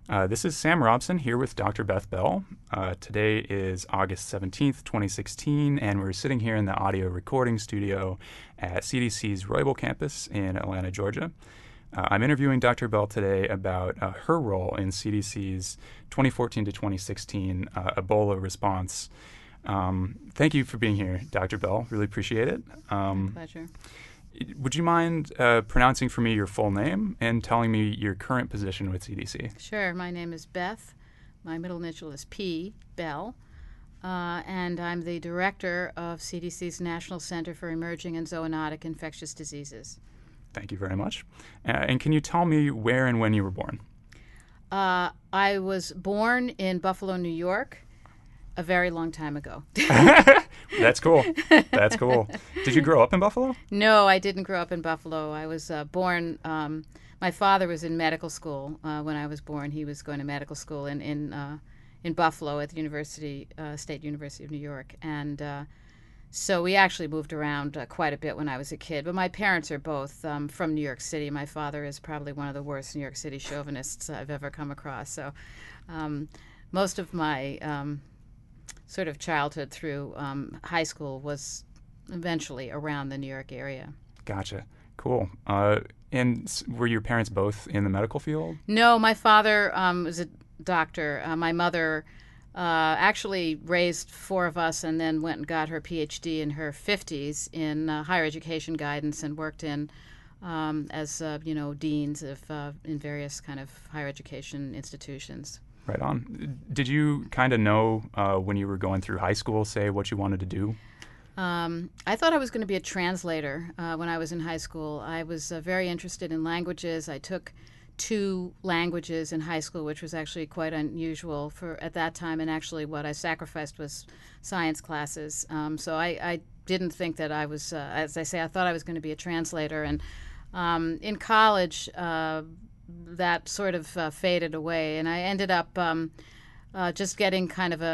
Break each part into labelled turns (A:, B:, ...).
A: This is Sam Robson here with Dr. Beth Bell. Today is August 17th, 2016, and we're sitting here in the audio recording studio at CDC's Roybal campus in Atlanta, Georgia. I'm interviewing Dr. Bell today about her role in CDC's 2014 to 2016 Ebola response. Thank you for being here, Dr. Bell. Really appreciate it.
B: My pleasure.
A: Would you mind pronouncing for me your full name and telling me your current position with CDC?
B: Sure. My name is Beth. My middle initial is P, Bell. And I'm the director of CDC's National Center for Emerging and Zoonotic Infectious Diseases.
A: Thank you very much. And can you tell me where and when you were born?
B: I was born in Buffalo, New York, a very long time ago.
A: That's cool. That's cool. Did you grow up in Buffalo?
B: No, I didn't grow up in Buffalo. I was born. My father was in medical school when I was born. He was going to medical school in Buffalo at the State University of New York, and so we actually moved around quite a bit when I was a kid. But my parents are both from New York City. My father is probably one of the worst New York City chauvinists I've ever come across. So most of my sort of childhood through high school was eventually around the New York area.
A: Gotcha. Cool. And were your parents both in the medical field?
B: No, my father was a doctor. My mother actually raised four of us and then went and got her PhD in her 50s in higher education guidance and worked in as deans of in various kind of higher education institutions.
A: Right on. Did you kind of know when you were going through high school, say, what you wanted to do?
B: I thought I was going to be a translator when I was in high school. I was very interested in languages. I took 2 languages in high school, which was actually quite unusual for at that time, and actually what I sacrificed was science classes. So I didn't think that I was, as I say, I thought I was going to be a translator. And in college, that sort of faded away, and I ended up just getting kind of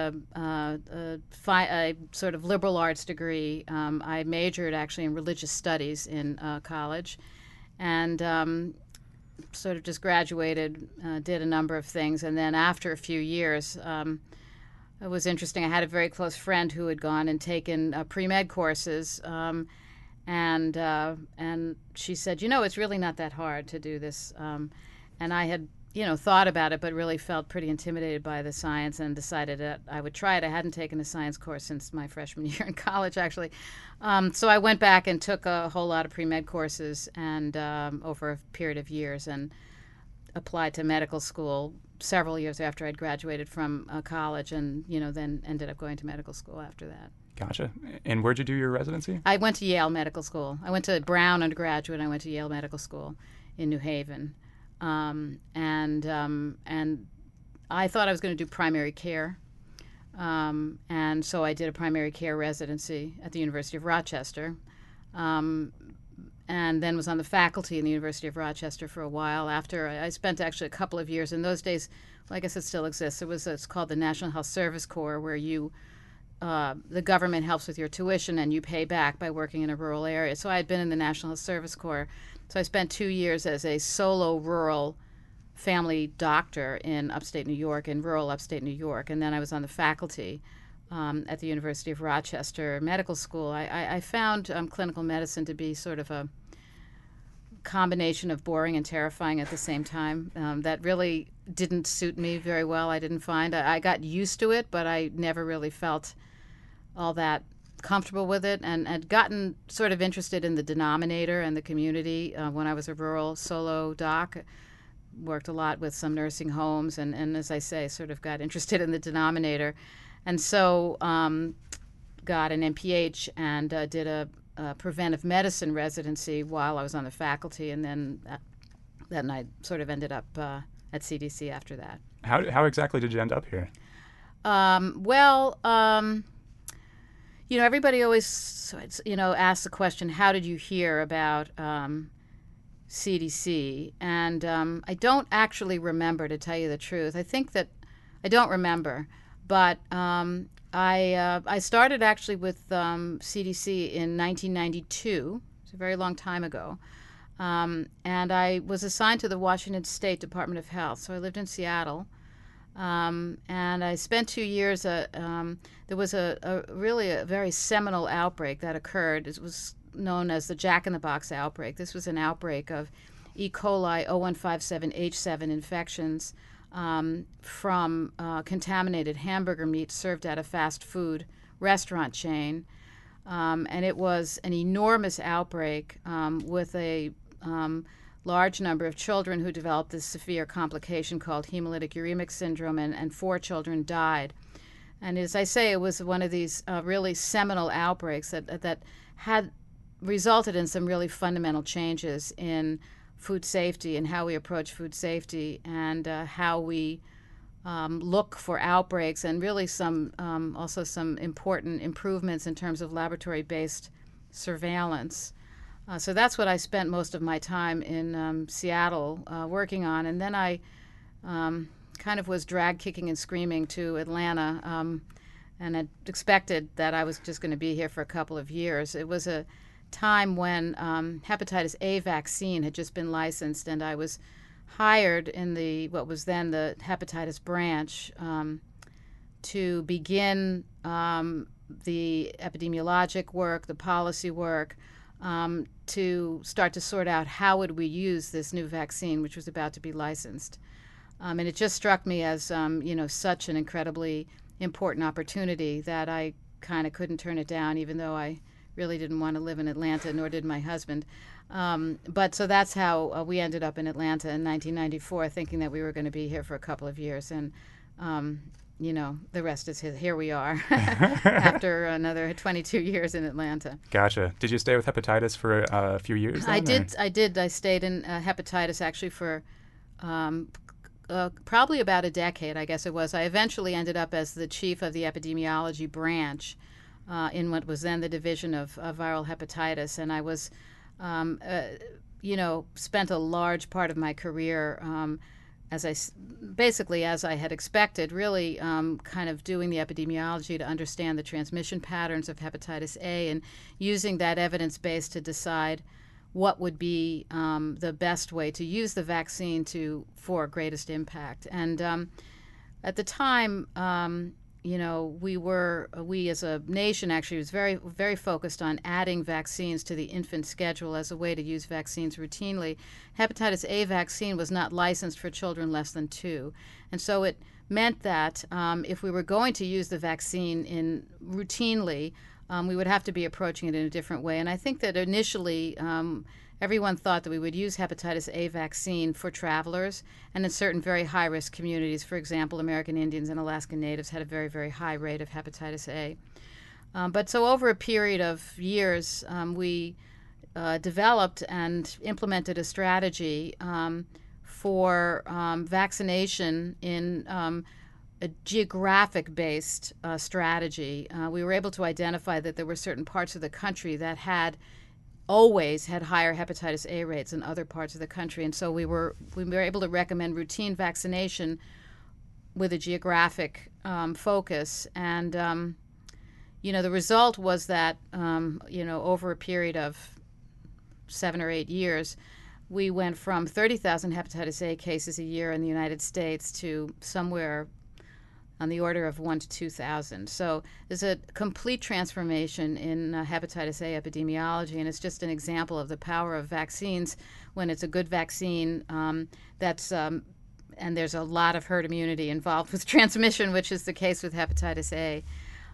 B: a sort of liberal arts degree. I majored actually in religious studies in college, and sort of just graduated, did a number of things, and then after a few years, it was interesting. I had a very close friend who had gone and taken pre-med courses. And she said, it's really not that hard to do this. And I had, thought about it, but really felt pretty intimidated by the science and decided that I would try it. I hadn't taken a science course since my freshman year in college, actually. So I went back and took a whole lot of pre-med courses and over a period of years and applied to medical school several years after I'd graduated from college and, then ended up going to medical school after that.
A: Gotcha. And where'd you do your residency?
B: I went to Yale Medical School. I went to Brown undergraduate. I went to Yale Medical School in New Haven. And I thought I was going to do primary care. And so I did a primary care residency at the University of Rochester. And then was on the faculty in the University of Rochester for a while. After I spent actually a couple of years. In those days, well, I guess it still exists. It's called the National Health Service Corps, where the government helps with your tuition and you pay back by working in a rural area. So I had been in the National Health Service Corps. So I spent 2 years as a solo rural family doctor in upstate New York, in rural upstate New York. And then I was on the faculty at the University of Rochester Medical School. I found clinical medicine to be sort of a combination of boring and terrifying at the same time. That really didn't suit me very well. I didn't find. I got used to it, but I never really felt all that comfortable with it, and had gotten sort of interested in the denominator and the community when I was a rural solo doc. Worked a lot with some nursing homes, and as I say, sort of got interested in the denominator. And so got an MPH and did a preventive medicine residency while I was on the faculty, and then I sort of ended up at CDC after that.
A: How exactly did you end up here?
B: Everybody always, asks the question, how did you hear about CDC? And I don't actually remember, to tell you the truth. I think that I don't remember, but I started actually with CDC in 1992. It's a very long time ago. And I was assigned to the Washington State Department of Health. So I lived in Seattle. And I spent 2 years. There was really a very seminal outbreak that occurred. It was known as the Jack in the Box outbreak. This was an outbreak of E. coli 0157H7 infections from contaminated hamburger meat served at a fast food restaurant chain. And it was an enormous outbreak with a large number of children who developed this severe complication called hemolytic uremic syndrome, and 4 children died. And as I say, it was one of these really seminal outbreaks that had resulted in some really fundamental changes in food safety and how we approach food safety and how we look for outbreaks, and really also some important improvements in terms of laboratory-based surveillance. So that's what I spent most of my time in Seattle working on. And then I kind of was dragged kicking and screaming to Atlanta, and had expected that I was just going to be here for a couple of years. It was a time when hepatitis A vaccine had just been licensed, and I was hired in what was then the hepatitis branch to begin the epidemiologic work, the policy work, to start to sort out how would we use this new vaccine, which was about to be licensed. And it just struck me as, such an incredibly important opportunity that I kind of couldn't turn it down, even though I really didn't want to live in Atlanta, nor did my husband. But so that's how we ended up in Atlanta in 1994, thinking that we were going to be here for a couple of years. And the rest is here we are after another 22 years in Atlanta.
A: Gotcha. Did you stay with hepatitis for a few years then,
B: I did. I stayed in hepatitis actually for probably about a decade, I guess it was. I eventually ended up as the chief of the epidemiology branch in what was then the division of viral hepatitis. And I was, spent a large part of my career as I had expected, really kind of doing the epidemiology to understand the transmission patterns of hepatitis A, and using that evidence base to decide what would be the best way to use the vaccine for greatest impact. And at the time, we as a nation actually was very, very focused on adding vaccines to the infant schedule as a way to use vaccines routinely. Hepatitis A vaccine was not licensed for children less than 2. And so it meant that if we were going to use the vaccine routinely, we would have to be approaching it in a different way. And I think that initially everyone thought that we would use hepatitis A vaccine for travelers and in certain very high-risk communities. For example, American Indians and Alaskan Natives had a very, very high rate of hepatitis A. But so over a period of years, we developed and implemented a strategy for vaccination in a geographic-based strategy. We were able to identify that there were certain parts of the country that always had higher hepatitis A rates than other parts of the country, and so we were able to recommend routine vaccination with a geographic focus. And the result was that over a period of 7 or 8 years, we went from 30,000 hepatitis A cases a year in the United States to somewhere on the order of 1,000 to 2,000. So there's a complete transformation in hepatitis A epidemiology, and it's just an example of the power of vaccines when it's a good vaccine and there's a lot of herd immunity involved with transmission, which is the case with hepatitis A.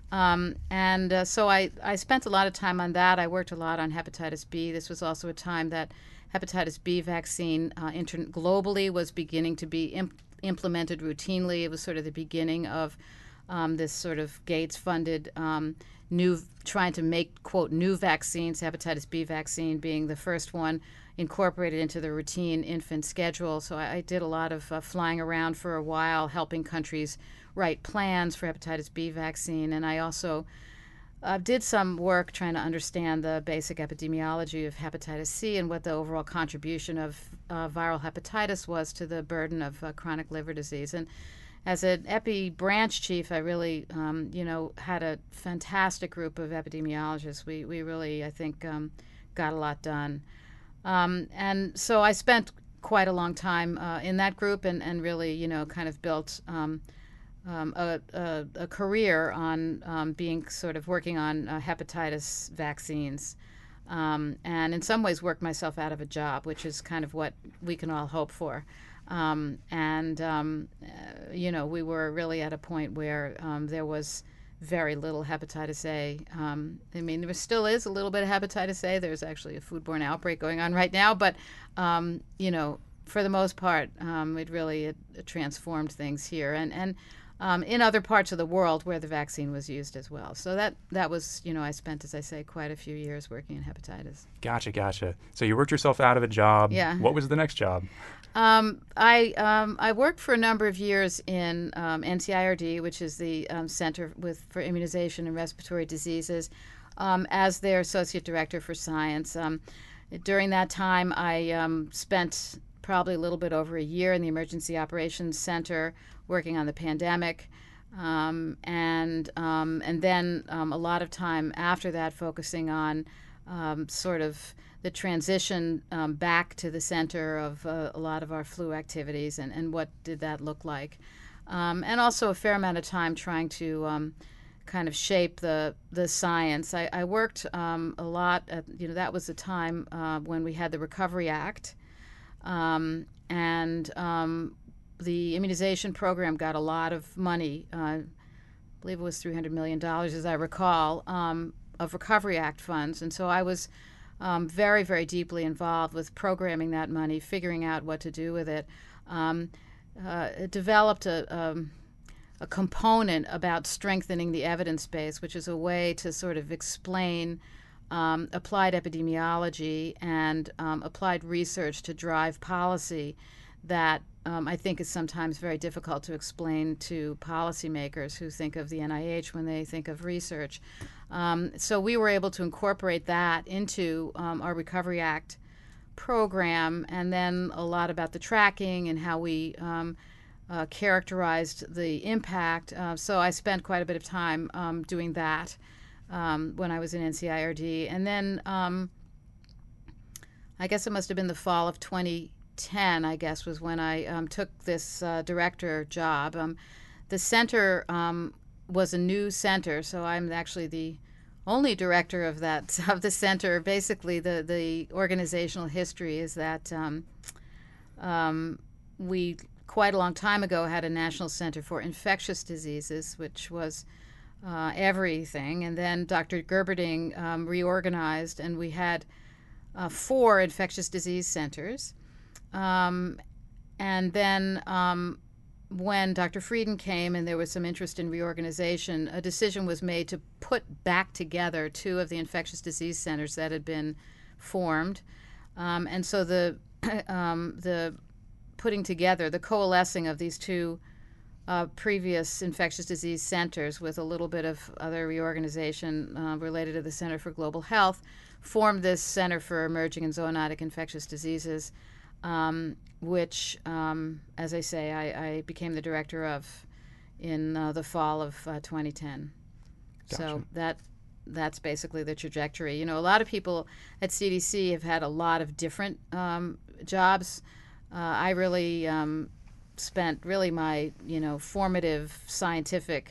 B: So I spent a lot of time on that. I worked a lot on hepatitis B. This was also a time that hepatitis B vaccine globally was beginning to be implemented routinely. It was sort of the beginning of this sort of Gates-funded trying to make, quote, new vaccines, hepatitis B vaccine being the first one incorporated into the routine infant schedule. So I did a lot of flying around for a while, helping countries write plans for hepatitis B vaccine. And I also did some work trying to understand the basic epidemiology of hepatitis C and what the overall contribution of viral hepatitis was to the burden of chronic liver disease. And as an epi branch chief, I really, had a fantastic group of epidemiologists. We really, I think, got a lot done. And so I spent quite a long time in that group and really, kind of built a career on being sort of working on hepatitis vaccines. And in some ways worked myself out of a job, which is kind of what we can all hope for. We were really at a point where there was very little hepatitis A. I mean, there still is a little bit of hepatitis A. There's actually a foodborne outbreak going on right now, but for the most part, it transformed things here and in other parts of the world where the vaccine was used as well. So that was, I spent, as I say, quite a few years working in hepatitis.
A: Gotcha. So you worked yourself out of a job.
B: Yeah.
A: What was the next job?
B: I worked for a number of years in NCIRD, which is the Center for Immunization and Respiratory Diseases, as their associate director for science. During that time, I spent probably a little bit over a year in the Emergency Operations Center working on the pandemic, and then a lot of time after that focusing on sort of the transition back to the center of a lot of our flu activities and what did that look like. And also a fair amount of time trying to kind of shape the science. I worked a lot at, that was the time when we had the Recovery Act. The immunization program got a lot of money. I believe it was $300 million, as I recall, of Recovery Act funds. And so I was very, very deeply involved with programming that money, figuring out what to do with it. It developed a component about strengthening the evidence base, which is a way to sort of explain applied epidemiology and applied research to drive policy that I think is sometimes very difficult to explain to policymakers who think of the NIH when they think of research. So we were able to incorporate that into our Recovery Act program, and then a lot about the tracking and how we characterized the impact. So I spent quite a bit of time doing that when I was in NCIRD. And then I guess it must have been the fall of 2010, I guess, was when I took this director job. The center was a new center, so I'm actually the only director of the center. Basically, the organizational history is that we quite a long time ago had a National Center for Infectious Diseases, which was everything, and then Dr. Gerberding reorganized, and we had 4 infectious disease centers. And then when Dr. Frieden came and there was some interest in reorganization, a decision was made to put back together 2 of the infectious disease centers that had been formed. And so the putting together, the coalescing of these 2 previous infectious disease centers with a little bit of other reorganization related to the Center for Global Health formed this Center for Emerging and Zoonotic Infectious Diseases, which, as I say, I became the director of in the fall of 2010.
A: Gotcha.
B: So that's basically the trajectory. A lot of people at CDC have had a lot of different jobs. I really spent my formative scientific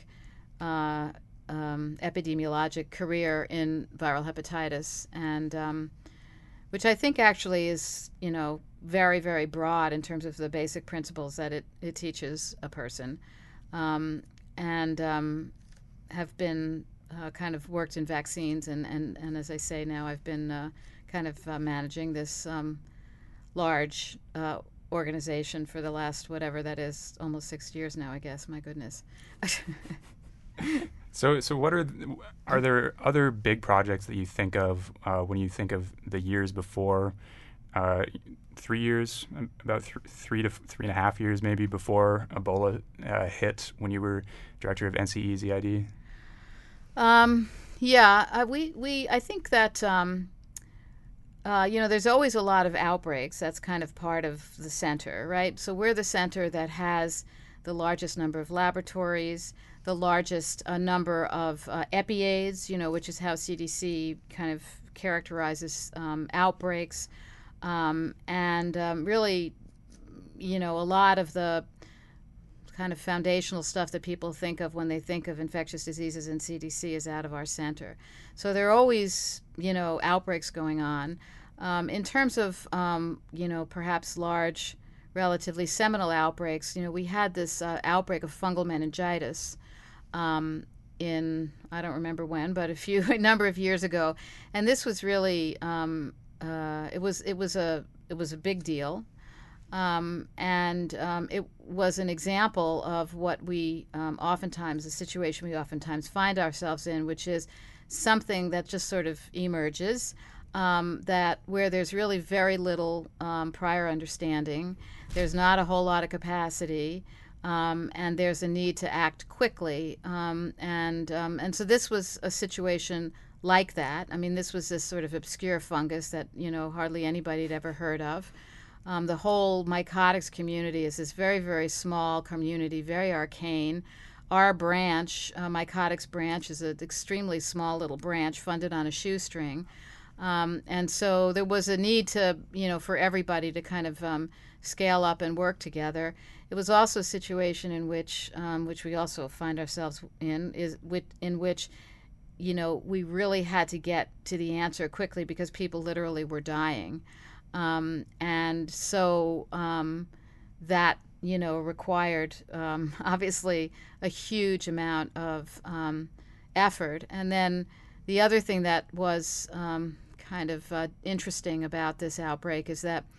B: epidemiologic career in viral hepatitis, and which I think actually is very, very broad in terms of the basic principles that it teaches a person, and have been kind of worked in vaccines, and as I say now, I've been kind of managing this large organization for the last, whatever that is, almost 6 years now, I guess. My goodness.
A: So what are there other big projects that you think of when you think of the years before, 3 years, about 3 to 3.5 years maybe before Ebola hit, when you were director of NCEZID? I think that there's always a lot of outbreaks. That's kind of part of the center, right? So we're the center that has the largest number of laboratories, the largest number of EpiAids, which is how CDC kind of characterizes outbreaks.
B: Really, a lot of the kind of foundational stuff that people think of when they think of infectious diseases and CDC is out of our center. So there are always, outbreaks going on. In terms of, perhaps large, relatively seminal outbreaks, we had this outbreak of fungal meningitis in, I don't remember when, but a number of years ago, and this was really it was a big deal. It was an example of what we the situation we oftentimes find ourselves in, which is something that just sort of emerges, that where there's really very little prior understanding, there's not a whole lot of capacity, and there's a need to act quickly. And so this was a situation like that. I mean, this was this sort of obscure fungus that, hardly anybody had ever heard of. The whole mycotics community is this very, very small community, very arcane. Our branch, mycotics branch, is an extremely small little branch funded on a shoestring. And so there was a need to, for everybody to kind of scale up and work together. It was also a situation in which we also find ourselves in which we really had to get to the answer quickly because people literally were dying. And so that, required obviously a huge amount of effort. And then the other thing that was kind of interesting about this outbreak is that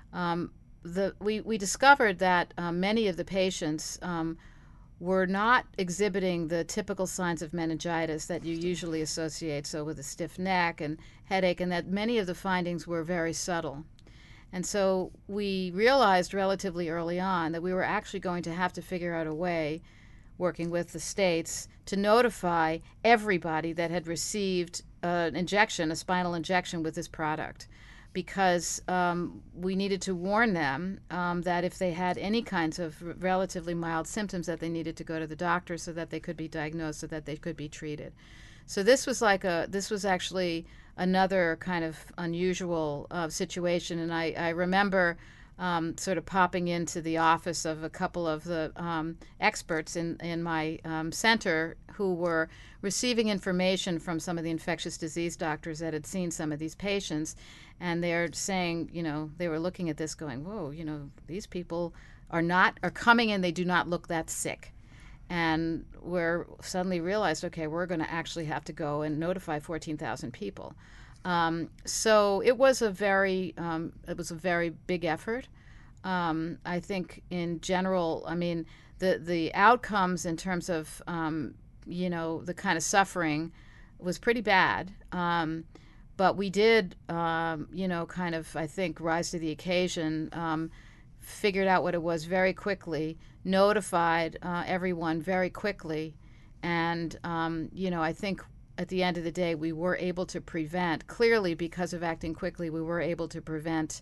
B: we discovered that many of the patients were not exhibiting the typical signs of meningitis that you usually associate, so with a stiff neck and headache, and that many of the findings were very subtle. And so we realized relatively early on that we were actually going to have to figure out a way, working with the states, to notify everybody that had received a spinal injection with this product, because we needed to warn them that if they had any kinds of relatively mild symptoms, that they needed to go to the doctor so that they could be diagnosed, so that they could be treated. So this was actually another kind of unusual situation, and I remember sort of popping into the office of a couple of the experts in my center who were receiving information from some of the infectious disease doctors that had seen some of these patients, and they're saying, they were looking at this going, whoa, these people are coming in, they do not look that sick. And we're suddenly realized, okay, we're going to actually have to go and notify 14,000 people. So it was a very big effort. I think in general, I mean, the outcomes in terms of the kind of suffering was pretty bad. But we did, kind of, I think, rise to the occasion, figured out what it was very quickly, notified everyone very quickly, and, I think at the end of the day, we were able to prevent, clearly because of acting quickly, we were able to prevent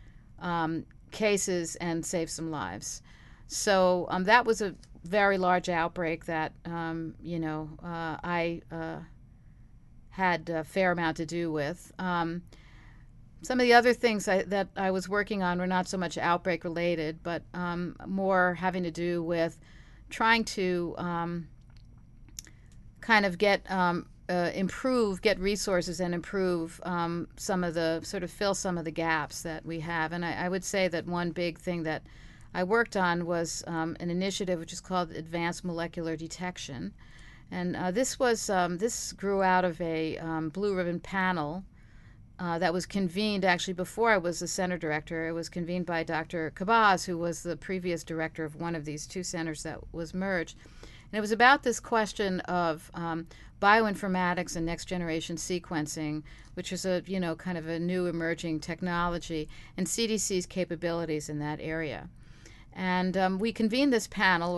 B: cases and save some lives. So that was a very large outbreak that, I had a fair amount to do with. Some of the other things that I was working on were not so much outbreak related, but more having to do with trying to kind of get resources and improve some of the, sort of fill some of the gaps that we have. And I would say that one big thing that I worked on was an initiative which is called Advanced Molecular Detection. And this grew out of a Blue Ribbon panel that was convened actually before I was the center director. It was convened by Dr. Kabaz, who was the previous director of one of these two centers that was merged. And it was about this question of bioinformatics and next generation sequencing, which is a kind of a new emerging technology, and CDC's capabilities in that area. And we convened this panel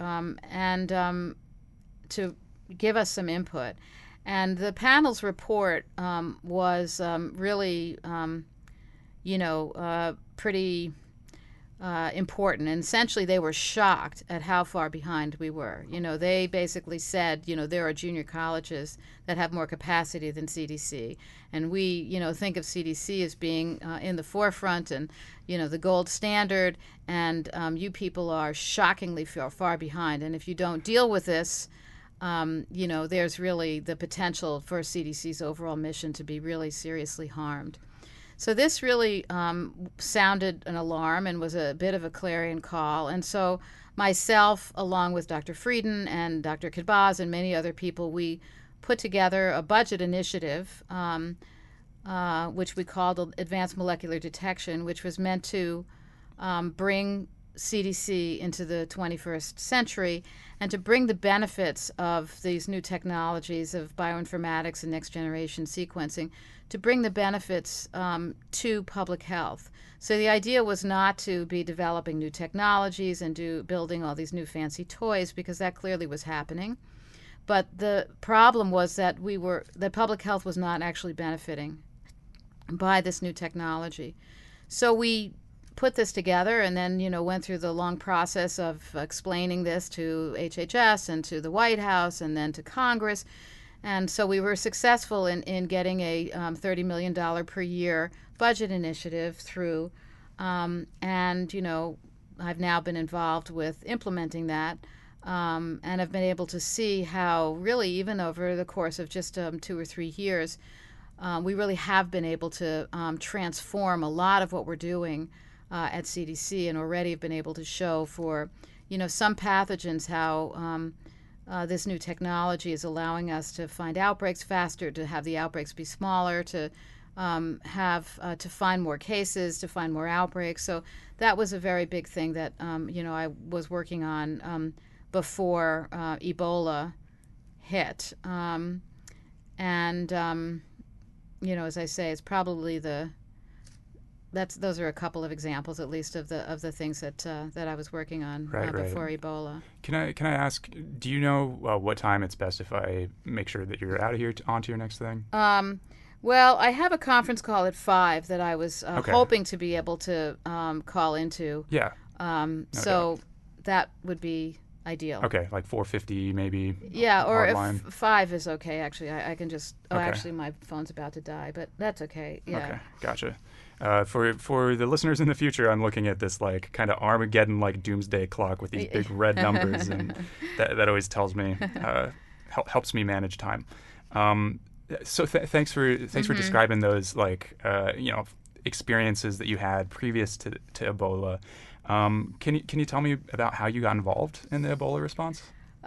B: to give us some input. And the panel's report was really, pretty important. And essentially, they were shocked at how far behind we were. They basically said, there are junior colleges that have more capacity than CDC. And we, think of CDC as being in the forefront and, the gold standard. And you people are shockingly far behind. And if you don't deal with this, there's really the potential for CDC's overall mission to be really seriously harmed. So this really sounded an alarm and was a bit of a clarion call. And so myself, along with Dr. Frieden and Dr. Kidbaz and many other people, we put together a budget initiative, which we called Advanced Molecular Detection, which was meant to bring CDC into the 21st century and to bring the benefits of these new technologies of bioinformatics and next generation sequencing, to bring the benefits to public health. So the idea was not to be developing new technologies and building all these new fancy toys, because that clearly was happening. But the problem was that public health was not actually benefiting by this new technology. So we put this together and then, went through the long process of explaining this to HHS and to the White House and then to Congress. And so we were successful in getting a $30 million per year budget initiative through. And, I've now been involved with implementing that and have been able to see how really, even over the course of just 2 or 3 years, we really have been able to transform a lot of what we're doing at CDC, and already have been able to show for, some pathogens how this new technology is allowing us to find outbreaks faster, to have the outbreaks be smaller, to to find more cases, to find more outbreaks. So that was a very big thing that I was working on before Ebola hit, and as I say, it's probably those are a couple of examples, at least, of the things that I was working on before Ebola.
A: Can I ask? Do you know what time it's best if I make sure that you're out of here onto your next thing?
B: Well, I have a conference call at 5 that I was hoping to be able to call into.
A: Yeah.
B: So that would be ideal.
A: Okay, like 4:50 maybe.
B: Yeah, or if 5 is okay. Actually, I can just. Oh, okay. Actually, my phone's about to die, but that's okay. Yeah.
A: Okay, gotcha. For the listeners in the future, I'm looking at this like kind of Armageddon like doomsday clock with these big red numbers, and that always tells me helps me manage time. So thanks for describing those experiences that you had previous to Ebola. Can you tell me about how you got involved in the Ebola response?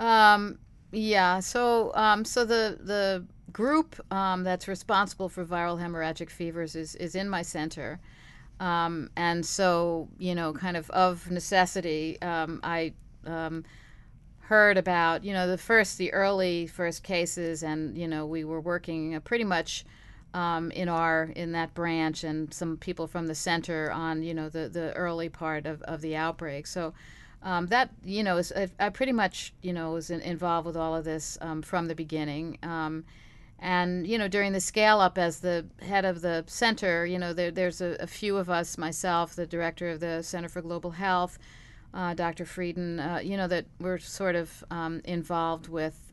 B: Yeah. So the group that's responsible for viral hemorrhagic fevers is in my center, and so kind of necessity, I heard about the early first cases, and we were working pretty much in that branch, and some people from the center on the early part of the outbreak. So that I pretty much was involved with all of this from the beginning. And during the scale up as the head of the center, there's a few of us, myself, the director of the Center for Global Health, Dr. Frieden, that we're sort of involved with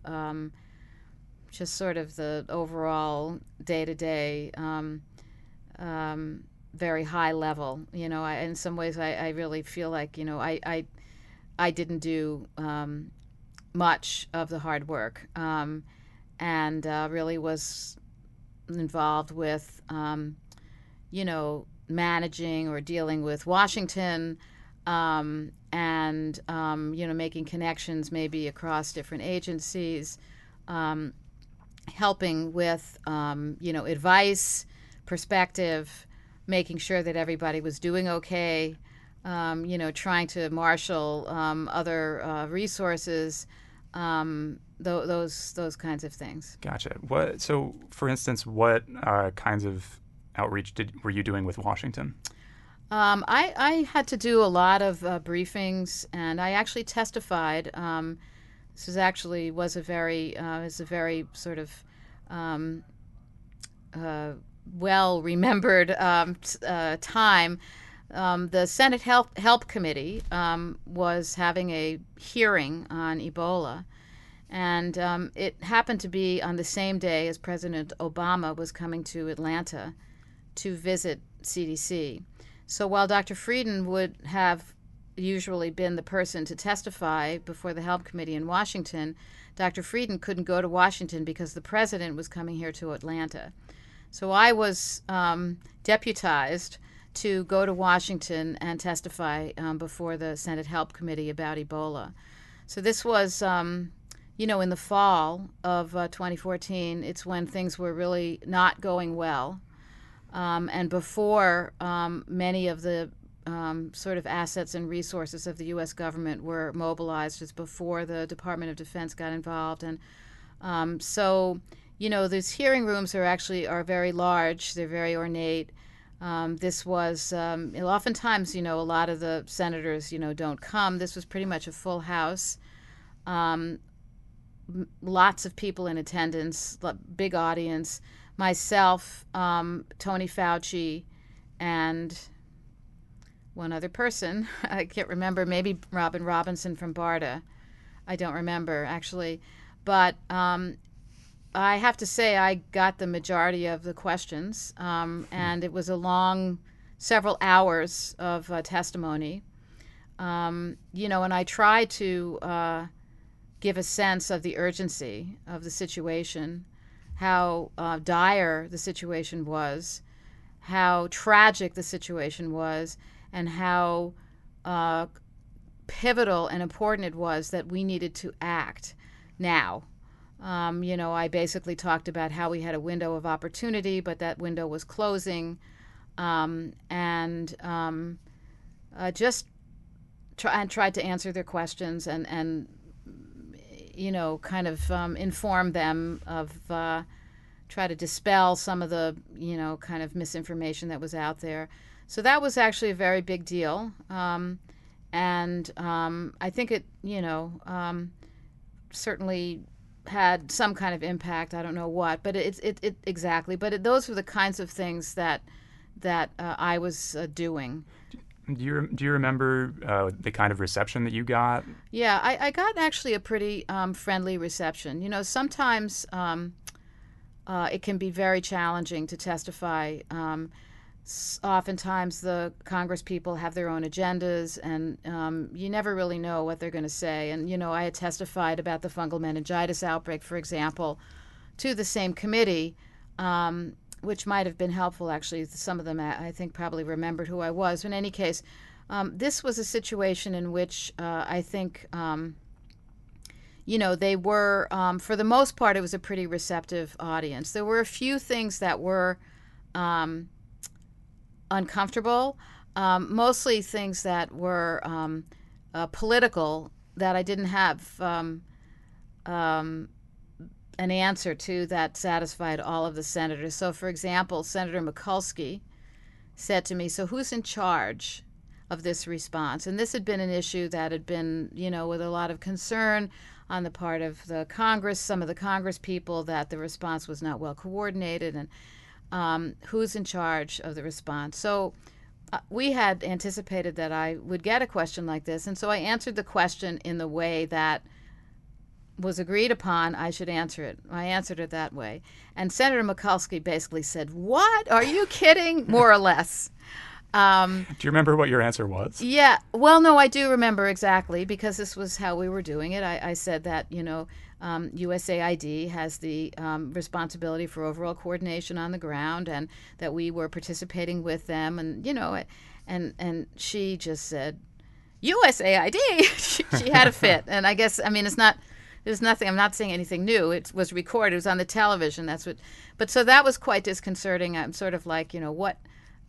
B: just sort of the overall day-to-day, very high level. In some ways, I really feel like I didn't do much of the hard work, and really was involved with managing or dealing with Washington, and making connections maybe across different agencies, helping with advice, perspective, making sure that everybody was doing okay, trying to marshal other resources, those kinds of things.
A: Gotcha. So, for instance, what kinds of outreach were you doing with Washington?
B: I had to do a lot of briefings, and I actually testified. This was a very sort of well remembered time The Senate Help Committee was having a hearing on Ebola, and it happened to be on the same day as President Obama was coming to Atlanta to visit CDC. So while Dr. Frieden would have usually been the person to testify before the Help Committee in Washington, Dr. Frieden couldn't go to Washington because the president was coming here to Atlanta. So I was deputized to go to Washington and testify before the Senate Help Committee about Ebola. So this was, in the fall of 2014. It's when things were really not going well. And before many of the sort of assets and resources of the U.S. government were mobilized, just before the Department of Defense got involved. And these hearing rooms are very large. They're very ornate. This was oftentimes, a lot of the senators, don't come. This was pretty much a full house. Lots of people in attendance, big audience. Myself, Tony Fauci, and one other person. I can't remember. Maybe Robin Robinson from BARDA. I don't remember, actually. But I have to say I got the majority of the questions, and it was a long, several hours of testimony. And I tried to give a sense of the urgency of the situation, how dire the situation was, how tragic the situation was, and how pivotal and important it was that we needed to act now. I basically talked about how we had a window of opportunity, but that window was closing, just tried to answer their questions and kind of inform them of, try to dispel some of the, kind of misinformation that was out there. So that was actually a very big deal. I think it, certainly had some kind of impact. I don't know what, but it exactly. But those were the kinds of things that I was doing.
A: Do you remember the kind of reception that you got?
B: Yeah, I got actually a pretty friendly reception. Sometimes it can be very challenging to testify. Oftentimes the Congress people have their own agendas, and you never really know what they're going to say. And, I had testified about the fungal meningitis outbreak, for example, to the same committee, which might have been helpful, actually. Some of them, I think, probably remembered who I was. In any case, this was a situation in which I think, they were, for the most part, it was a pretty receptive audience. There were a few things that were uncomfortable, mostly things that were political, that I didn't have an answer to that satisfied all of the senators. So, for example, Senator Mikulski said to me, so who's in charge of this response? And this had been an issue that had been, with a lot of concern on the part of the Congress, some of the Congress people, that the response was not well coordinated, and who's in charge of the response. So we had anticipated that I would get a question like this, and so I answered the question in the way that was agreed upon I should answer it. I answered it that way. And Senator Mikulski basically said, "What? Are you kidding?" More or less.
A: Do you remember what your answer was?
B: Yeah. Well, no, I do remember exactly, because this was how we were doing it. I said that, USAID has the responsibility for overall coordination on the ground, and that we were participating with them. And, and she just said, USAID? she had a fit. And I guess, there's nothing, I'm not saying anything new. It was recorded. It was on the television. But so that was quite disconcerting. I'm sort of like, what,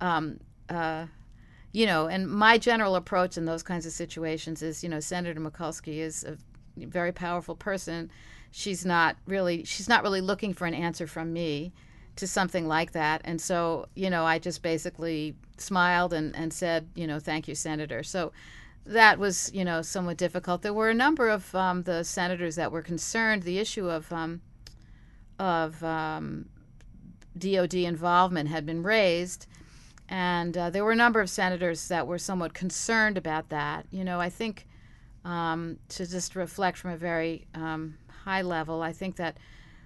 B: and my general approach in those kinds of situations is, Senator Mikulski is a very powerful person. She's not really looking for an answer from me to something like that. And so, I just basically smiled and said, thank you, Senator. So that was, somewhat difficult. There were a number of the senators that were concerned. The issue of DOD involvement had been raised, And there were a number of senators that were somewhat concerned about that. I think to just reflect from a very high level, I think that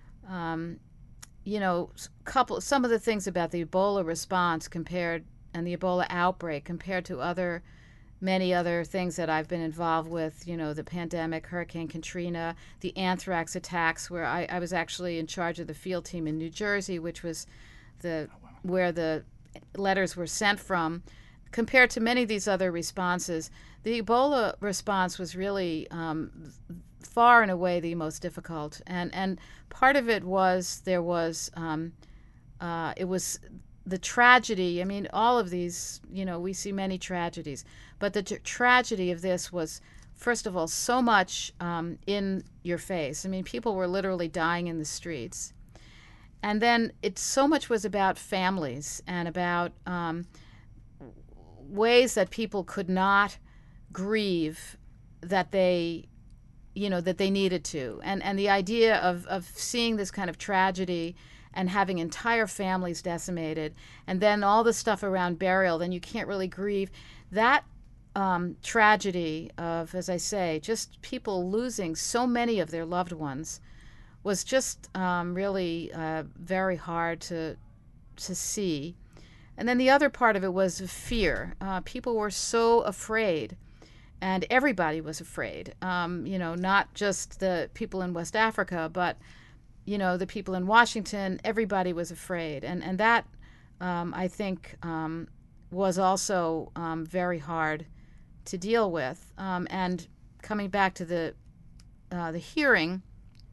B: some of the things about the Ebola response and the Ebola outbreak compared to many other things that I've been involved with, the pandemic, Hurricane Katrina, the anthrax attacks, where I was actually in charge of the field team in New Jersey, which was where the letters were sent from. Compared to many of these other responses, the Ebola response was really far and away the most difficult. And part of it was it was the tragedy. I mean, all of these, we see many tragedies, but the tragedy of this was, first of all, so much in your face. I mean, people were literally dying in the streets. And then so much was about families and about ways that people could not grieve that they needed to. And the idea of seeing this kind of tragedy and having entire families decimated, and then all the stuff around burial, then you can't really grieve. That tragedy of, as I say, just people losing so many of their loved ones was just really very hard to see. And then the other part of it was fear. People were so afraid, and everybody was afraid. Not just the people in West Africa, but the people in Washington. Everybody was afraid, and that I think was also very hard to deal with. And coming back to the hearing,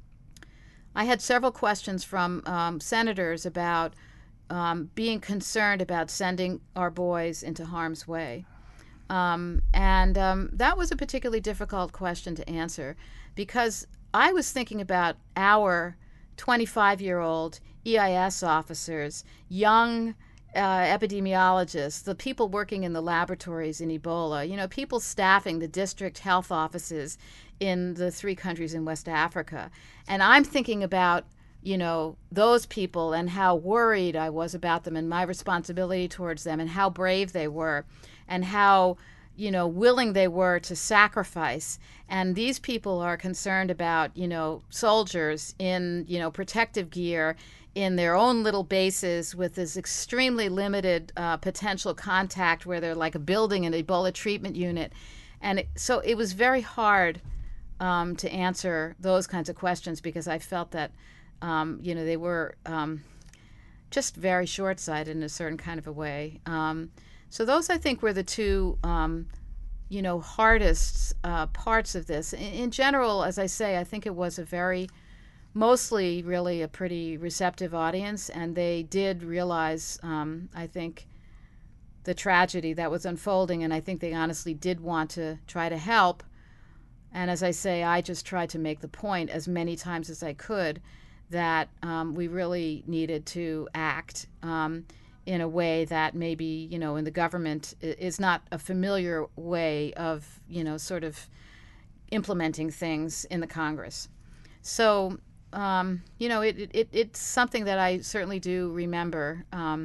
B: I had several questions from senators about being concerned about sending our boys into harm's way. And that was a particularly difficult question to answer, because I was thinking about our 25-year-old EIS officers, young epidemiologists, the people working in the laboratories in Ebola, people staffing the district health offices in the 3 countries in West Africa. And I'm thinking about, those people and how worried I was about them and my responsibility towards them and how brave they were and how, willing they were to sacrifice. And these people are concerned about, soldiers in, protective gear in their own little bases with this extremely limited potential contact, where they're like a building an Ebola treatment unit. And so it was very hard to answer those kinds of questions, because I felt that, they were just very short-sighted in a certain kind of a way. So those, I think, were the two, hardest parts of this. In general, as I say, I think it was mostly really a pretty receptive audience, and they did realize, I think, the tragedy that was unfolding, and I think they honestly did want to try to help. And as I say, I just tried to make the point as many times as I could that we really needed to act in a way that maybe, in the government is not a familiar way of, sort of implementing things in the Congress. So, it's something that I certainly do remember.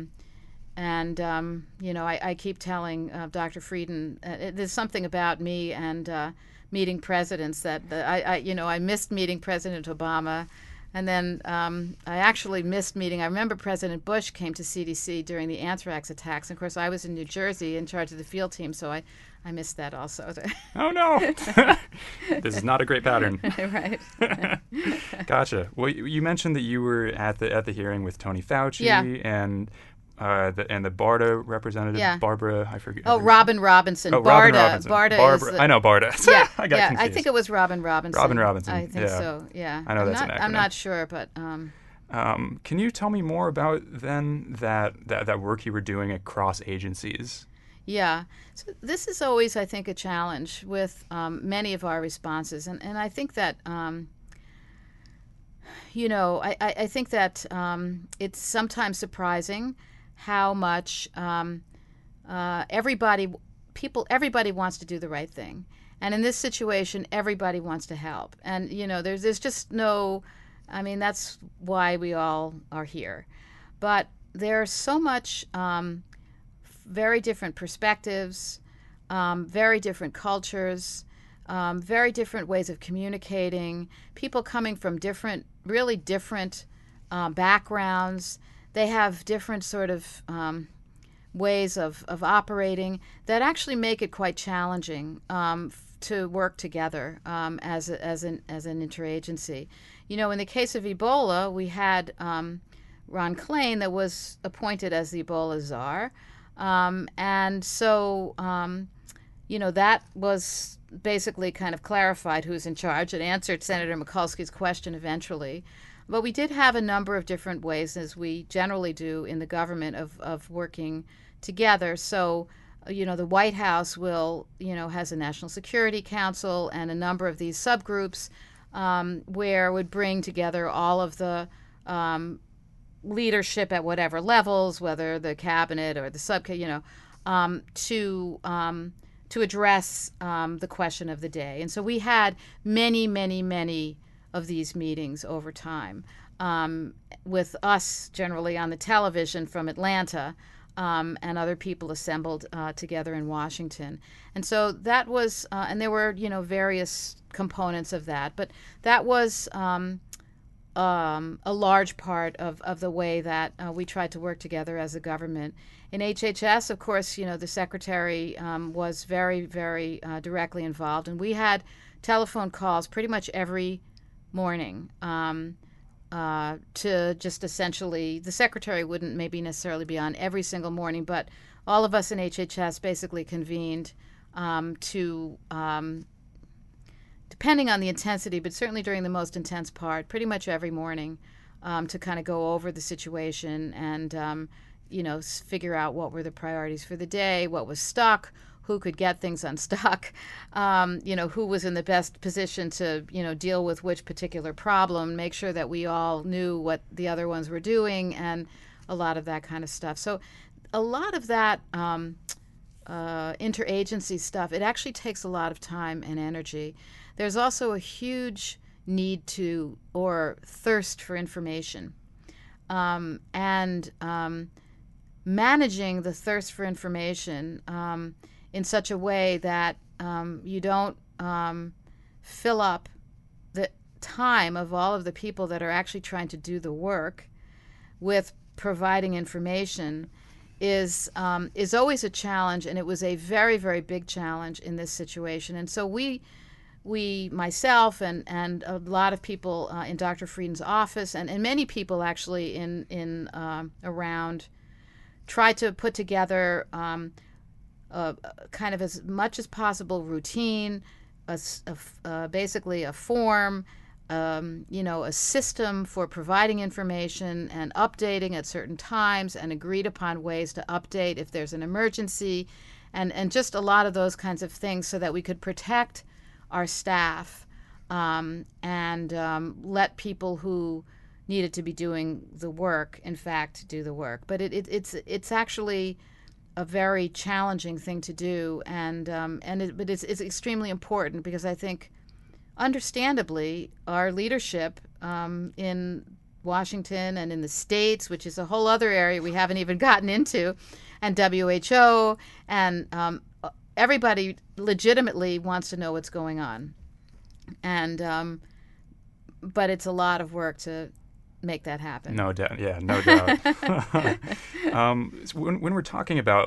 B: I keep telling Dr. Frieden, there's something about me and meeting presidents that I missed meeting President Obama. And then I actually missed meeting. I remember President Bush came to CDC during the anthrax attacks. And of course, I was in New Jersey in charge of the field team, so I missed that also.
A: Oh, no. This is not a great pattern.
B: Right.
A: Gotcha. Well, you mentioned that you were at the hearing with Tony Fauci.
B: Yeah.
A: And the BARDA representative,
B: yeah.
A: Barbara, I forget.
B: Oh, Robin Robinson.
A: Oh,
B: BARDA.
A: Robin Robinson.
B: BARDA
A: I know BARDA.
B: Yeah,
A: I got confused.
B: I think it was Robin Robinson.
A: Robin Robinson.
B: I think so. Yeah.
A: I know that's an acronym.
B: I'm not sure, but.
A: Can you tell me more about then that work you were doing across agencies?
B: Yeah. So this is always, I think, a challenge with many of our responses, and I think that. I think that it's sometimes surprising how much everybody wants to do the right thing, and in this situation, everybody wants to help. And there's just no. I mean, that's why we all are here. But there's so much very different perspectives, very different cultures, very different ways of communicating, people coming from really different backgrounds. They have different sort of ways of operating that actually make it quite challenging to work together as an interagency. In the case of Ebola, we had Ron Klain that was appointed as the Ebola czar, and so that was basically kind of clarified who's in charge. It answered Senator Mikulski's question eventually. But we did have a number of different ways, as we generally do in the government, of working together. So, the White House has a National Security Council and a number of these subgroups where it would bring together all of the leadership at whatever levels, whether the cabinet or the to address the question of the day. And so we had many, many, many of these meetings over time, with us generally on the television from Atlanta, and other people assembled together in Washington. And so that was, and there were, various components of that, but that was a large part of the way that we tried to work together as a government. In HHS, of course, the secretary was very, very directly involved, and we had telephone calls pretty much every morning to just essentially, the secretary wouldn't maybe necessarily be on every single morning, but all of us in HHS basically convened to, depending on the intensity, but certainly during the most intense part, pretty much every morning to kind of go over the situation and, figure out what were the priorities for the day, what was stuck, who could get things unstuck, who was in the best position to, deal with which particular problem, make sure that we all knew what the other ones were doing, and a lot of that kind of stuff. So a lot of that interagency stuff, it actually takes a lot of time and energy. There's also a huge need or thirst for information. And managing the thirst for information in such a way that you don't fill up the time of all of the people that are actually trying to do the work with providing information is always a challenge, and it was a very, very big challenge in this situation. And so we myself and a lot of people in Dr. Frieden's office and many people actually in around tried to put together kind of as much as possible routine, basically a form, a system for providing information and updating at certain times, and agreed upon ways to update if there's an emergency, and just a lot of those kinds of things so that we could protect our staff and let people who needed to be doing the work, in fact, do the work. But it's actually a very challenging thing to do, but it's extremely important, because I think, understandably, our leadership in Washington and in the states, which is a whole other area we haven't even gotten into, and WHO, and everybody legitimately wants to know what's going on. And but it's a lot of work to make that happen.
A: No doubt. Yeah, no doubt. So when we're talking about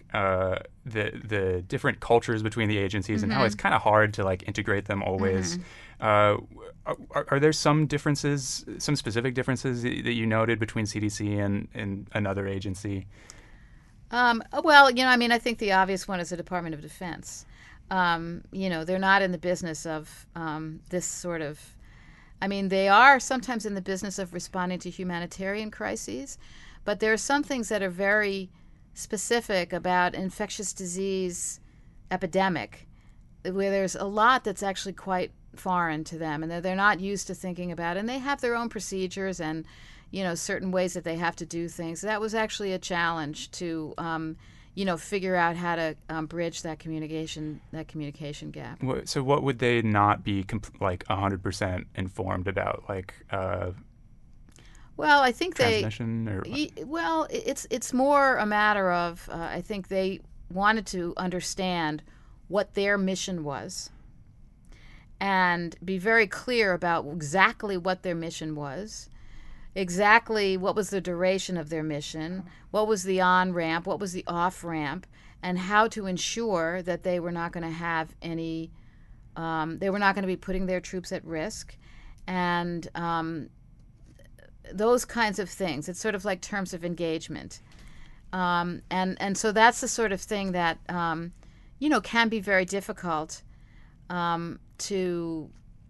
A: the different cultures between the agencies and how it's kind of hard to integrate them always, are there some differences, some specific differences that you noted between CDC and another agency?
B: Well, I think the obvious one is the Department of Defense. They're not in the business of this sort of. They are sometimes in the business of responding to humanitarian crises, but there are some things that are very specific about infectious disease epidemic, where there's a lot that's actually quite foreign to them, and they're not used to thinking about it, and they have their own procedures and, certain ways that they have to do things. That was actually a challenge to, figure out how to bridge that communication gap.
A: So what would they not be 100% informed about?
B: Well, I think
A: transmission or
B: well, it's more a matter of I think they wanted to understand what their mission was and be very clear about exactly what their mission was, exactly what was the duration of their mission, what was the on ramp, what was the off ramp, and how to ensure that they were not going to have any, they were not going to be putting their troops at risk, and those kinds of things. It's sort of like terms of engagement. And so that's the sort of thing that, can be very difficult to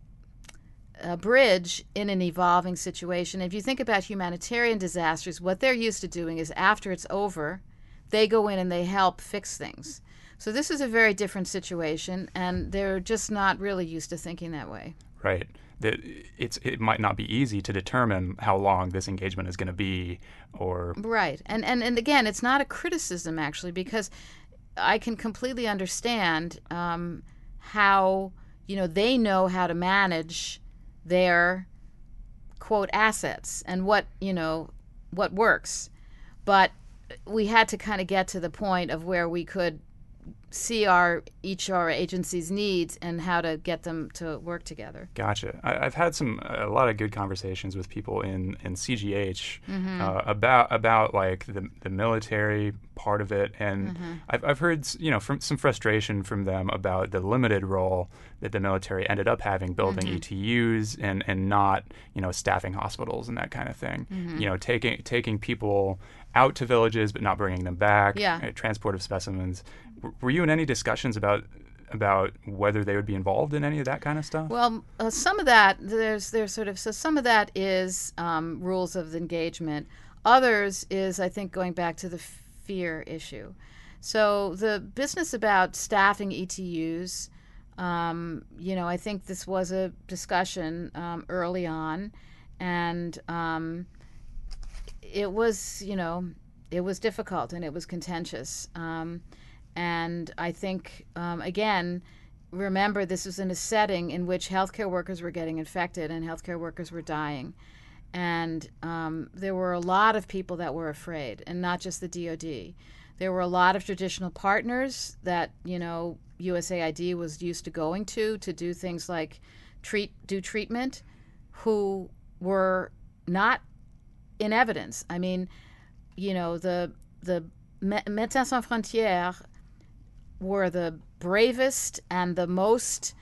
B: bridge in an evolving situation. If you think about humanitarian disasters, what they're used to doing is after it's over, they go in and they help fix things. So this is a very different situation, and they're just not really used to thinking that way.
A: Right. It might not be easy to determine how long this engagement is going to be, or
B: right. And again, it's not a criticism actually, because I can completely understand how they know how to manage their quote assets and what works, but we had to kind of get to the point of where we could see each of our agency's needs and how to get them to work together.
A: Gotcha. I've had a lot of good conversations with people in CGH about like the military part of it, and I've heard from some frustration from them about the limited role that the military ended up having building ETUs and not staffing hospitals and that kind of thing. Taking people out to villages but not bringing them back. Transport of specimens. Were you in any discussions about whether they would be involved in any of that kind of stuff?
B: Well, some of that some of that is rules of engagement. Others is, I think, going back to the fear issue. So the business about staffing ETUs, I think this was a discussion early on, and it was difficult and it was contentious. And I think, again, remember, this was in a setting in which healthcare workers were getting infected and healthcare workers were dying. And there were a lot of people that were afraid, and not just the DOD. There were a lot of traditional partners that, USAID was used to going to do things like do treatment, who were not in evidence. I mean, the Médecins Sans Frontières were the bravest and the most,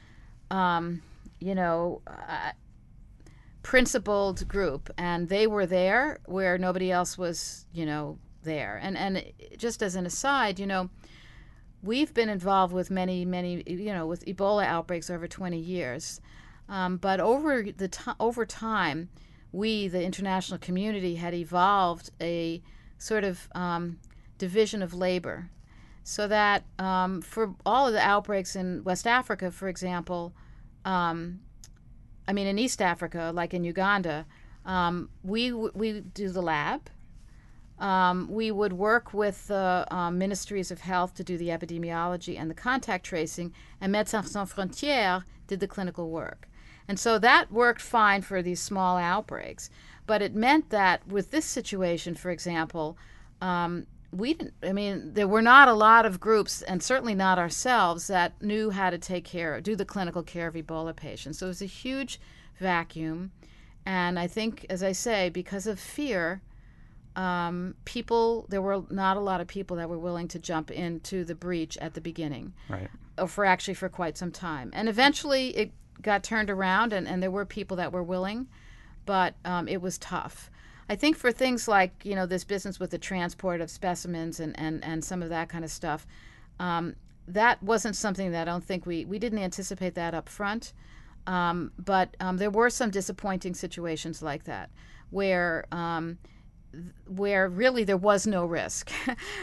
B: principled group, and they were there where nobody else was, there. And just as an aside, we've been involved with many, with Ebola outbreaks over 20 years, but over time, we, the international community, had evolved a sort of division of labor, so that for all of the outbreaks in West Africa, for example, in East Africa, like in Uganda, we do the lab. We would work with the ministries of health to do the epidemiology and the contact tracing, and Médecins Sans Frontières did the clinical work. And so that worked fine for these small outbreaks. But it meant that with this situation, for example, there were not a lot of groups, and certainly not ourselves, that knew how to do the clinical care of Ebola patients. So it was a huge vacuum. And I think, as I say, because of fear, there were not a lot of people that were willing to jump into the breach at the beginning.
A: Right.
B: Or for quite some time. And eventually it got turned around, and there were people that were willing, but it was tough. I think for things like, this business with the transport of specimens and some of that kind of stuff, that wasn't something that I don't think we didn't anticipate that up front. But there were some disappointing situations like that where really there was no risk,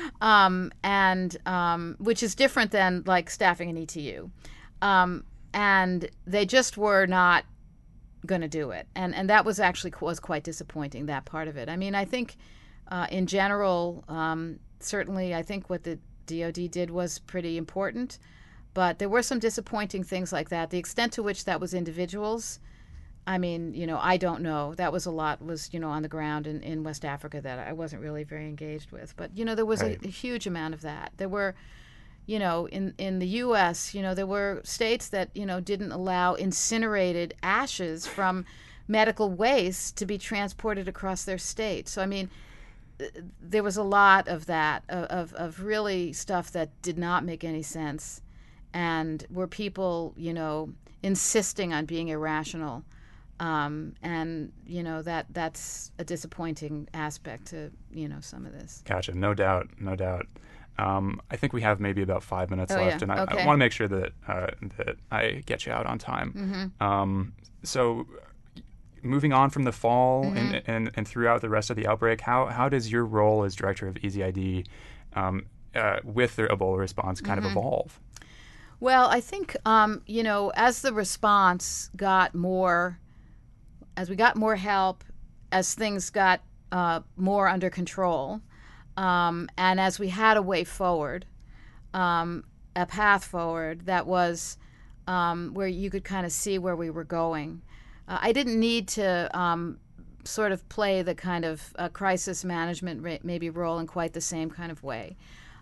B: which is different than like staffing an ETU. And they just were not going to do it, and that was quite disappointing, that part of it. I mean, I think in general, certainly I think what the DoD did was pretty important, but there were some disappointing things like that. The extent to which that was individuals, I mean, I don't know. That was a lot was, on the ground in West Africa that I wasn't really very engaged with. But, there was
A: Right.
B: a huge amount of that. There were, in the U.S., there were states that, didn't allow incinerated ashes from medical waste to be transported across their state. So, I mean, there was a lot of that, of really stuff that did not make any sense. And were people, insisting on being irrational. And that's a disappointing aspect to some of this.
A: Gotcha. No doubt. No doubt. I think we have maybe about 5 minutes
B: Oh,
A: left,
B: yeah.
A: and I
B: Okay.
A: want to make sure that that I get you out on time. So, moving on from the fall and throughout the rest of the outbreak, how does your role as director of EZID with the Ebola response kind of evolve?
B: Well, I think as the response got more, as we got more help, as things got more under control, and as we had a way forward, a path forward that was where you could kind of see where we were going. I didn't need to sort of play the kind of crisis management maybe role in quite the same kind of way.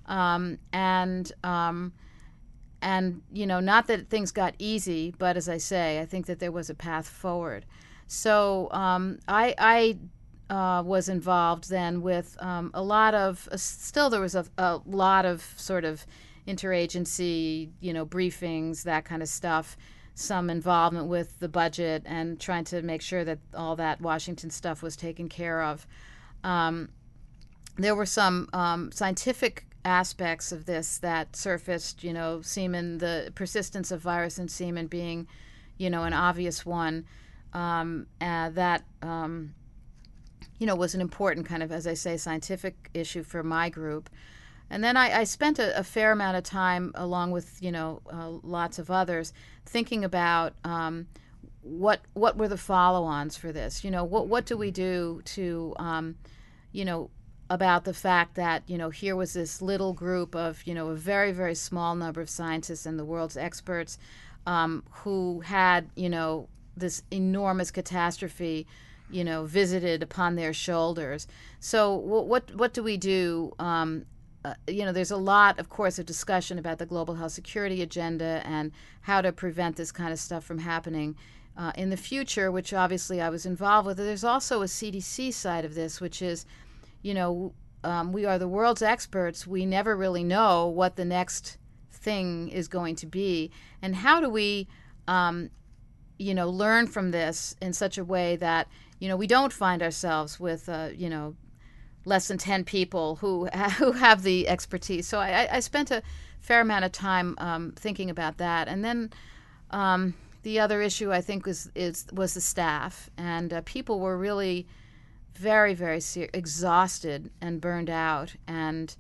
B: And not that things got easy, but as I say, I think that there was a path forward. So I was involved then with a lot of, still there was a lot of sort of interagency, briefings, that kind of stuff, some involvement with the budget and trying to make sure that all that Washington stuff was taken care of. There were some scientific aspects of this that surfaced, semen, the persistence of virus in semen being, an obvious one. That was an important kind of, as I say, scientific issue for my group. And then I spent a fair amount of time, along with lots of others, thinking about what were the follow-ons for this. What do we do to about the fact that here was this little group of a very, very small number of scientists and the world's experts who had this enormous catastrophe visited upon their shoulders. So what do we do? There's a lot, of course, of discussion about the global health security agenda and how to prevent this kind of stuff from happening in the future, which obviously I was involved with. There's also a CDC side of this, which is, we are the world's experts. We never really know what the next thing is going to be. And how do we, learn from this in such a way that, we don't find ourselves with, less than 10 people who have the expertise. So I spent a fair amount of time thinking about that. And then the other issue, I think, was the staff. And people were really very, very exhausted and burned out. And,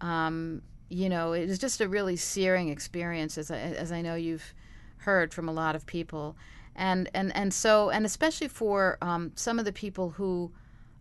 B: it was just a really searing experience, as I know you've heard from a lot of people. And especially for some of the people who,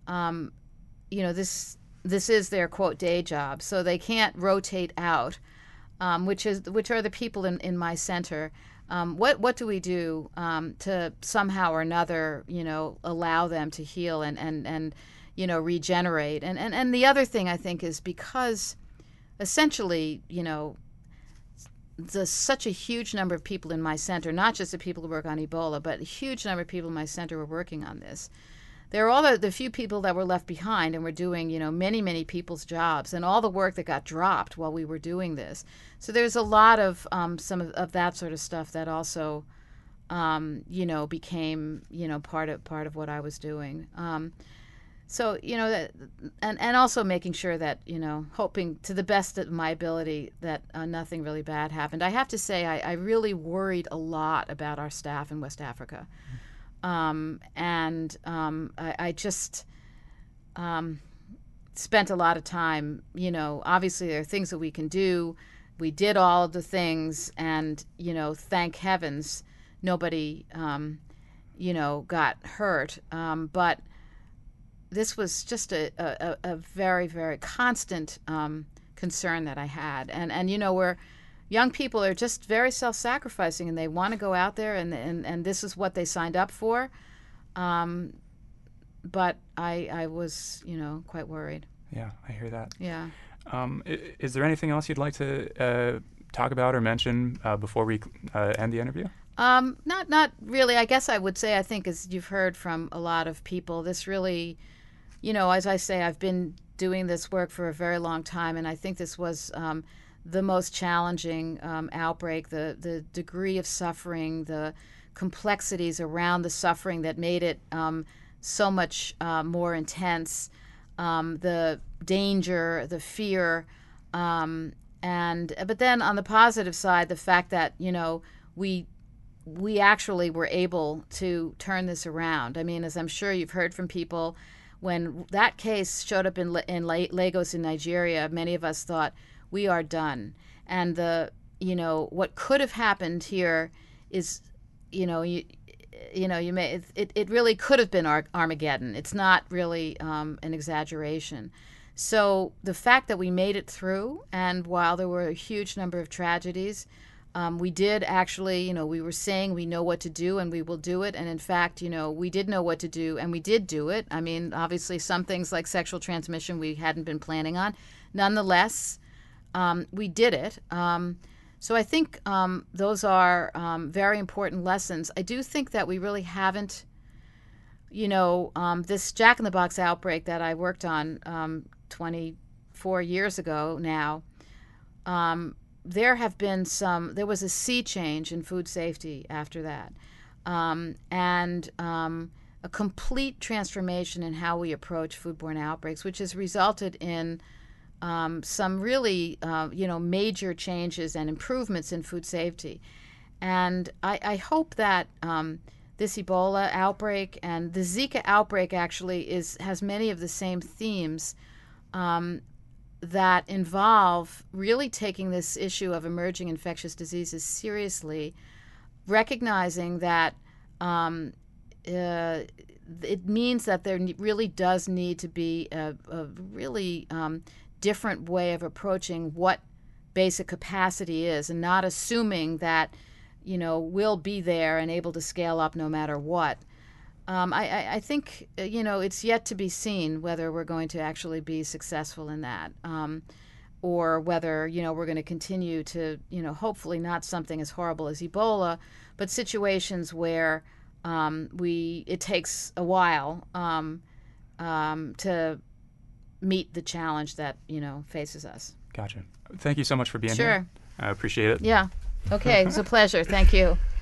B: this is their, quote, day job, so they can't rotate out, which are the people in my center. What do we do to somehow or another, allow them to heal and regenerate? And the other thing, I think, is because essentially, there's such a huge number of people in my center, not just the people who work on Ebola, but a huge number of people in my center were working on this. There are all the few people that were left behind and were doing, many, many people's jobs and all the work that got dropped while we were doing this. So there's a lot of some of that sort of stuff that also, became, part of what I was doing. So, and also making sure that, hoping to the best of my ability that nothing really bad happened. I have to say, I really worried a lot about our staff in West Africa. I just spent a lot of time, obviously there are things that we can do. We did all of the things and, thank heavens, nobody, got hurt. But this was just a very, very constant concern that I had. And we're, young people are just very self-sacrificing, and they want to go out there, and this is what they signed up for. But I was, quite worried.
A: Yeah, I hear that.
B: Yeah.
A: Is there anything else you'd like to talk about or mention before we end the interview?
B: Not really. I guess I would say, I think, as you've heard from a lot of people, this really, as I say, I've been doing this work for a very long time, and I think this was the most challenging outbreak, the degree of suffering, the complexities around the suffering that made it so much more intense, the danger, the fear, but then on the positive side, the fact that we actually were able to turn this around. I mean, as I'm sure you've heard from people, when that case showed up in Lagos in Nigeria, many of us thought, we are done. And what could have happened here is, it really could have been Armageddon. It's not really an exaggeration. So the fact that we made it through, and while there were a huge number of tragedies, we did actually, we were saying we know what to do and we will do it. And in fact, we did know what to do and we did do it. I mean, obviously some things like sexual transmission we hadn't been planning on. Nonetheless, we did it. So I think those are very important lessons. I do think that we really haven't, this Jack in the Box outbreak that I worked on 24 years ago now, there was a sea change in food safety after that, and a complete transformation in how we approach foodborne outbreaks, which has resulted in some really, major changes and improvements in food safety. And I hope that this Ebola outbreak and the Zika outbreak actually has many of the same themes that involve really taking this issue of emerging infectious diseases seriously, recognizing that it means that there really does need to be a really different way of approaching what basic capacity is, and not assuming that we'll be there and able to scale up no matter what. I think it's yet to be seen whether we're going to actually be successful in that, or whether we're going to continue to hopefully not something as horrible as Ebola, but situations where it takes a while to meet the challenge that faces us.
A: Gotcha. Thank you so much for being
B: here.
A: Sure. I appreciate it.
B: Yeah. Okay. It was a pleasure. Thank you.